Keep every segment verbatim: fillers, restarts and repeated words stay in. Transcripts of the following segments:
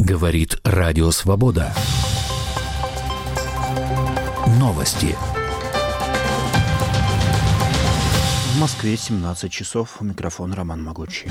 Говорит Радио Свобода. Новости. В Москве семнадцать часов. У микрофона Роман Могучий.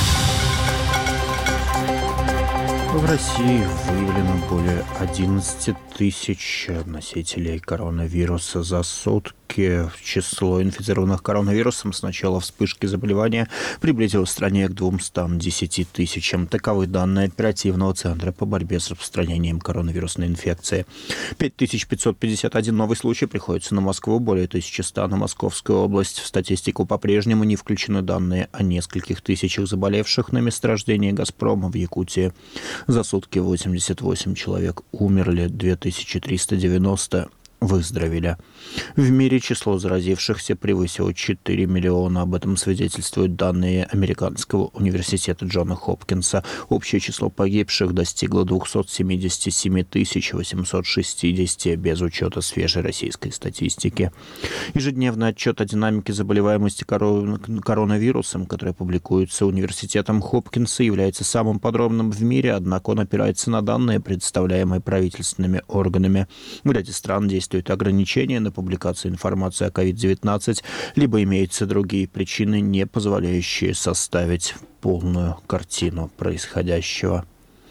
В России выявлено более одиннадцать тысяч носителей коронавируса за сутки. Число инфицированных коронавирусом с начала вспышки заболевания приблизилось в стране к двумстам десяти тысячам. Таковы данные оперативного центра по борьбе с распространением коронавирусной инфекции. пять тысяч пятьсот пятьдесят один новый случай приходится на Москву, более тысячи ста на Московскую область. В статистику по-прежнему не включены данные о нескольких тысячах заболевших на месторождении «Газпрома» в Якутии. За сутки восемьдесят восемь человек умерли, две тысячи триста девяносто выздоровели. В мире число заразившихся превысило четыре миллиона. Об этом свидетельствуют данные Американского университета Джона Хопкинса. Общее число погибших достигло двухсот семидесяти семи тысяч восемьсот шестидесяти без учета свежей российской статистики. Ежедневный отчет о динамике заболеваемости коронавирусом, который публикуется университетом Хопкинса, является самым подробным в мире, однако он опирается на данные, представляемые правительственными органами. В ряде стран действует ограничения на публикацию информации о ковид девятнадцать, либо имеются другие причины, не позволяющие составить полную картину происходящего.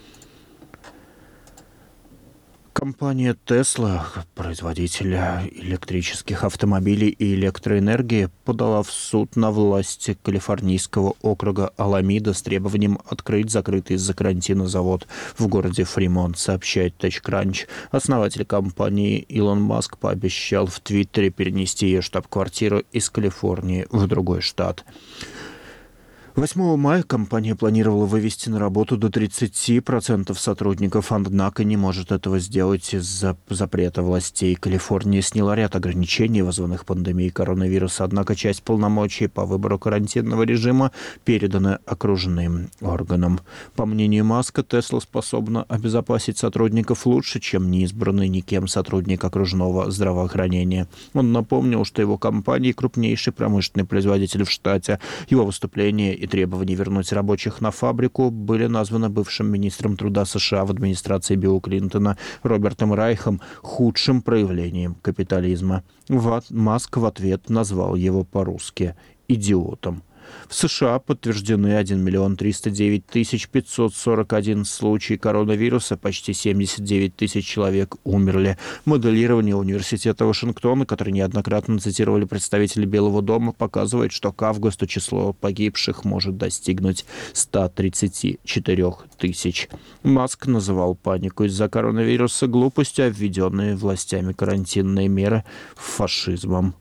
Компания Tesla, производитель электрических автомобилей и электроэнергии, подала в суд на власти калифорнийского округа Аламида с требованием открыть закрытый из-за карантина завод в городе Фримонт, сообщает TechCrunch. Основатель компании Илон Маск пообещал в Твиттере перенести ее штаб-квартиру из Калифорнии в другой штат. восьмого мая компания планировала вывести на работу до тридцати процентов сотрудников, однако не может этого сделать из-за запрета властей. Калифорния сняла ряд ограничений, вызванных пандемией коронавируса, однако часть полномочий по выбору карантинного режима передана окружным органам. По мнению Маска, Tesla способна обезопасить сотрудников лучше, чем неизбранный никем сотрудник окружного здравоохранения. Он напомнил, что его компания крупнейший промышленный производитель в штате. Его выступление и требования вернуть рабочих на фабрику были названы бывшим министром труда США в администрации Билла Клинтона Робертом Райхом худшим проявлением капитализма. Маск в ответ назвал его по-русски «идиотом». В США подтверждены один миллион триста девять тысяч пятьсот сорок один случаи коронавируса, почти семьдесят девять тысяч человек умерли. Моделирование университета Вашингтона, который неоднократно цитировали представители Белого дома, показывает, что к августу число погибших может достигнуть ста тридцати четырёх тысяч. Маск называл панику из-за коронавируса глупостью, а введенные властями карантинные меры фашизмом.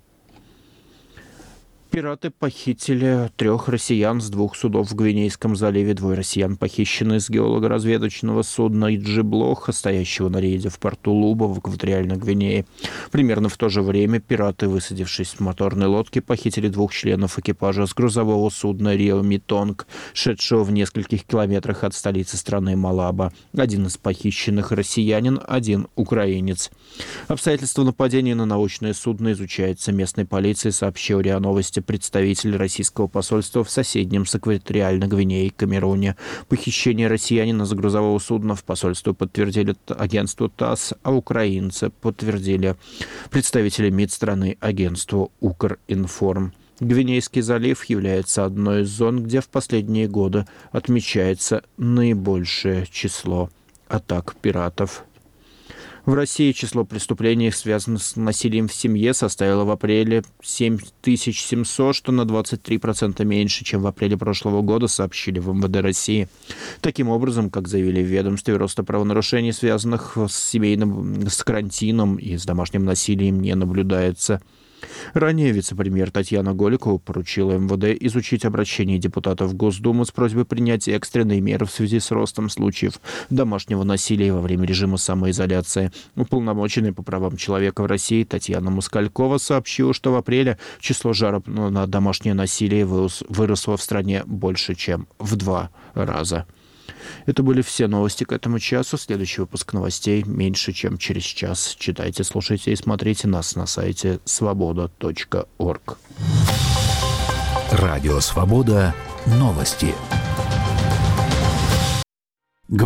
Пираты похитили трех россиян с двух судов в Гвинейском заливе. Двое россиян похищены с геолого-разведочного судна «Иджи-Блоха», стоящего на рейде в порту Луба в экваториальной Гвинее. Примерно в то же время пираты, высадившись в моторной лодке, похитили двух членов экипажа с грузового судна «Рио Митонг», шедшего в нескольких километрах от столицы страны Малаба. Один из похищенных россиянин, один украинец. Обстоятельства нападения на научное судно изучается местной полицией, сообщил РИА Новости представитель российского посольства в соседнем с экваториальной Гвинеей Камеруне. Похищение россиянина с грузового судна в посольство подтвердили агентству ТАСС, а украинцы подтвердили представители МИД страны агентству Укринформ. Гвинейский залив является одной из зон, где в последние годы отмечается наибольшее число атак пиратов. В России число преступлений, связанных с насилием в семье, составило в апреле семь тысяч семьсот, что на двадцать три процента меньше, чем в апреле прошлого года, сообщили в эм вэ дэ России. Таким образом, как заявили в ведомстве, роста правонарушений, связанных с семейным, с карантином и с домашним насилием, не наблюдается. Ранее вице-премьер Татьяна Голикова поручила эм вэ дэ изучить обращение депутатов в Госдуму с просьбой принять экстренные меры в связи с ростом случаев домашнего насилия во время режима самоизоляции. Уполномоченная по правам человека в России Татьяна Москалькова сообщила, что в апреле число жалоб на домашнее насилие выросло в стране больше, чем в два раза. Это были все новости к этому часу. Следующий выпуск новостей меньше, чем через час. Читайте, слушайте и смотрите нас на сайте свобода точка орг. Радио «Свобода». Новости.